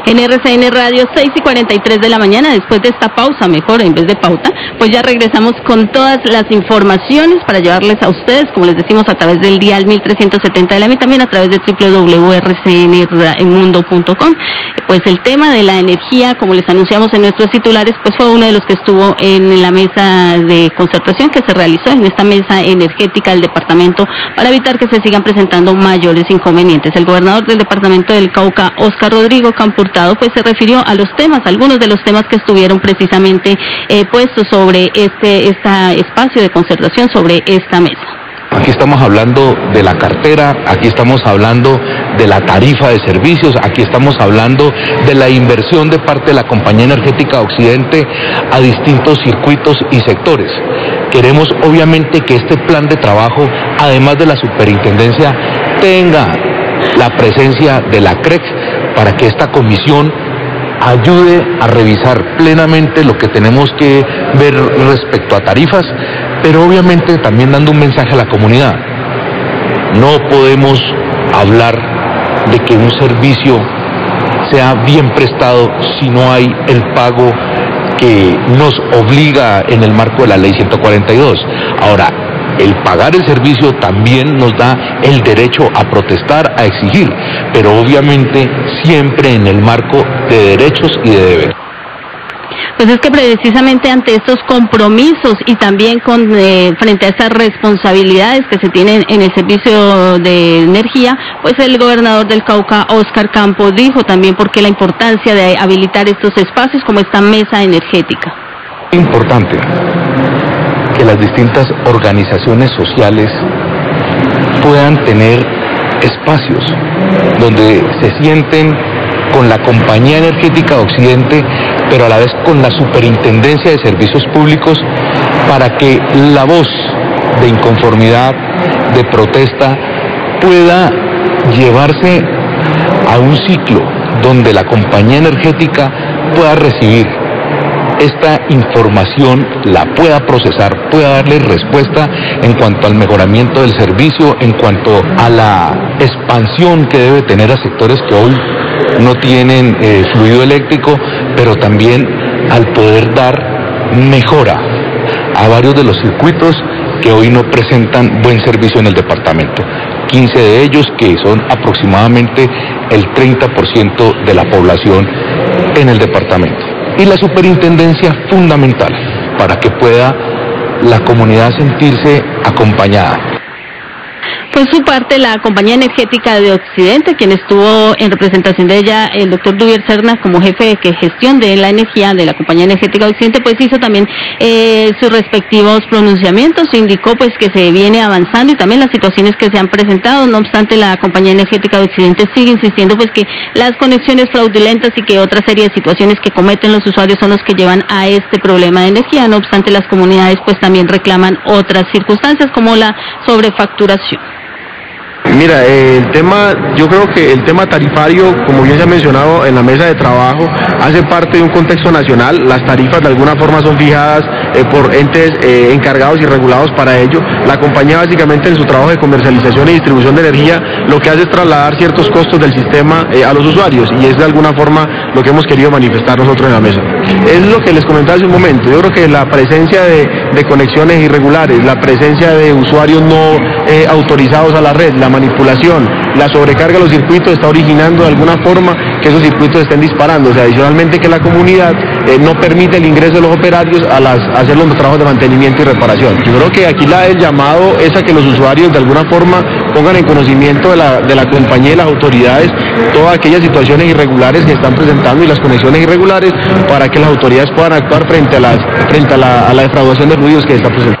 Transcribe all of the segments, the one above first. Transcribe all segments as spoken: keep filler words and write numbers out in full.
En R C N Radio, seis y cuarenta y tres de la mañana, después de esta pausa, mejor en vez de pauta, pues ya regresamos con todas las informaciones para llevarles a ustedes, como les decimos, a través del dial mil trescientos setenta de la M I, también a través de doble u doble u doble u punto r c n mundo punto com. Pues el tema de la energía, como les anunciamos en nuestros titulares, pues fue uno de los que estuvo en la mesa de concertación que se realizó en esta mesa energética del departamento para evitar que se sigan presentando mayores inconvenientes. El gobernador del departamento del Cauca, Óscar Rodrigo Campo Hurtado, pues se refirió a los temas, algunos de los temas que estuvieron precisamente eh, puestos sobre este, este espacio de concertación, sobre esta mesa. Aquí estamos hablando de la cartera, aquí estamos hablando de la tarifa de servicios, aquí estamos hablando de la inversión de parte de la Compañía Energética Occidente a distintos circuitos y sectores. Queremos obviamente que este plan de trabajo, además de la superintendencia, tenga la presencia de la C R E C para que esta comisión ayude a revisar plenamente lo que tenemos que ver respecto a tarifas, pero obviamente también dando un mensaje a la comunidad. No podemos hablar de que un servicio sea bien prestado si no hay el pago que nos obliga en el marco de la ley ciento cuarenta y dos. Ahora, el pagar el servicio también nos da el derecho a protestar, a exigir, pero obviamente siempre en el marco de derechos y de deberes. Pues es que precisamente ante estos compromisos y también con eh, frente a estas responsabilidades que se tienen en el servicio de energía, pues el gobernador del Cauca, Óscar Campo, dijo también por qué la importancia de habilitar estos espacios como esta mesa energética. Es importante que las distintas organizaciones sociales puedan tener espacios donde se sienten con la Compañía Energética Occidente, pero a la vez con la Superintendencia de Servicios Públicos, para que la voz de inconformidad, de protesta, pueda llevarse a un ciclo donde la Compañía Energética pueda recibir esta información, la pueda procesar, pueda darle respuesta en cuanto al mejoramiento del servicio, en cuanto a la expansión que debe tener a sectores que hoy no tienen eh, fluido eléctrico, pero también al poder dar mejora a varios de los circuitos que hoy no presentan buen servicio en el departamento. quince de ellos que son aproximadamente el treinta por ciento de la población en el departamento. Y la superintendencia fundamental para que pueda la comunidad sentirse acompañada. Por su parte, la Compañía Energética de Occidente, quien estuvo en representación de ella, el doctor Duvier Serna, como jefe de gestión de la energía de la Compañía Energética de Occidente, pues hizo también eh, sus respectivos pronunciamientos, indicó pues que se viene avanzando y también las situaciones que se han presentado. No obstante, la Compañía Energética de Occidente sigue insistiendo pues que las conexiones fraudulentas y que otra serie de situaciones que cometen los usuarios son los que llevan a este problema de energía. No obstante, las comunidades pues también reclaman otras circunstancias como la sobrefacturación. Mira, eh, el tema, yo creo que el tema tarifario, como bien se ha mencionado en la mesa de trabajo, hace parte de un contexto nacional. Las tarifas de alguna forma son fijadas eh, por entes eh, encargados y regulados para ello. La compañía básicamente en su trabajo de comercialización y distribución de energía lo que hace es trasladar ciertos costos del sistema eh, a los usuarios, y es de alguna forma lo que hemos querido manifestar nosotros en la mesa. Es lo que les comentaba hace un momento. Yo creo que la presencia de, de conexiones irregulares, la presencia de usuarios no eh, autorizados a la red, la manipulación, la sobrecarga de los circuitos está originando de alguna forma que esos circuitos estén disparando. O sea, adicionalmente que la comunidad eh, no permite el ingreso de los operarios a, las, a hacer los trabajos de mantenimiento y reparación. Yo creo que aquí la, el llamado es a que los usuarios de alguna forma pongan en conocimiento de la, de la compañía y las autoridades todas aquellas situaciones irregulares que están presentando y las conexiones irregulares, para que las autoridades puedan actuar frente a, las, frente a, la, a la defraudación de ruidos que está presentando.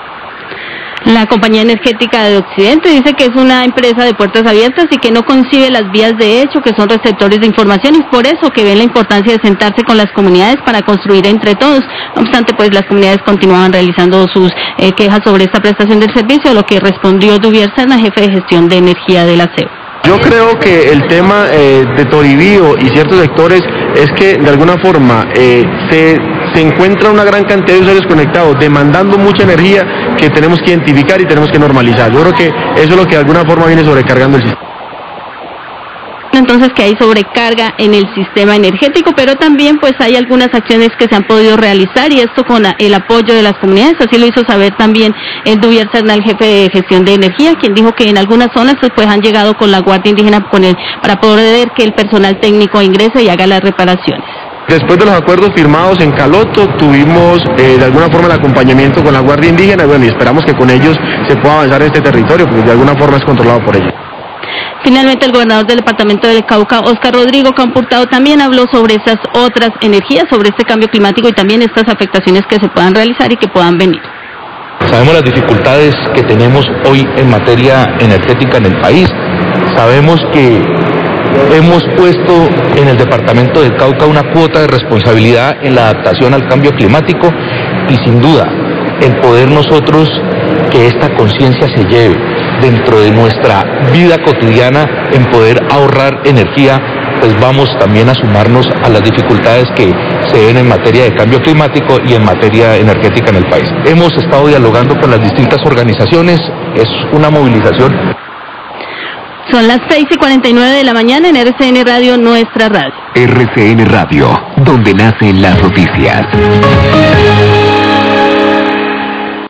La Compañía Energética de Occidente dice que es una empresa de puertas abiertas y que no concibe las vías de hecho, que son receptores de información, y por eso que ven la importancia de sentarse con las comunidades para construir entre todos. No obstante, pues las comunidades continuaban realizando sus eh, quejas sobre esta prestación del servicio, a lo que respondió Duvier Serna, jefe de gestión de energía de la C E O. Yo creo que el tema eh, de Toribío y ciertos sectores es que de alguna forma eh, se, se encuentra una gran cantidad de usuarios conectados demandando mucha energía que tenemos que identificar y tenemos que normalizar. Yo creo que eso es lo que de alguna forma viene sobrecargando el sistema. entonces que hay sobrecarga en el sistema energético, pero también pues hay algunas acciones que se han podido realizar y esto con el apoyo de las comunidades, así lo hizo saber también el Duvier Cernal, jefe de gestión de energía, quien dijo que en algunas zonas pues han llegado con la Guardia Indígena con el, para poder que el personal técnico ingrese y haga las reparaciones. Después de los acuerdos firmados en Caloto, tuvimos eh, de alguna forma el acompañamiento con la Guardia Indígena, bueno, y esperamos que con ellos se pueda avanzar en este territorio, porque de alguna forma es controlado por ellos. Finalmente, el gobernador del departamento del Cauca, Óscar Rodrigo Campo Hurtado, también habló sobre esas otras energías, sobre este cambio climático y también estas afectaciones que se puedan realizar y que puedan venir. Sabemos las dificultades que tenemos hoy en materia energética en el país. Sabemos que hemos puesto en el departamento del Cauca una cuota de responsabilidad en la adaptación al cambio climático y sin duda el poder nosotros que esta conciencia se lleve dentro de nuestra vida cotidiana en poder ahorrar energía, pues vamos también a sumarnos a las dificultades que se ven en materia de cambio climático y en materia energética en el país. Hemos estado dialogando con las distintas organizaciones, es una movilización. Son las seis y cuarenta y nueve de la mañana en R C N Radio, nuestra radio. R C N Radio, donde nacen las noticias.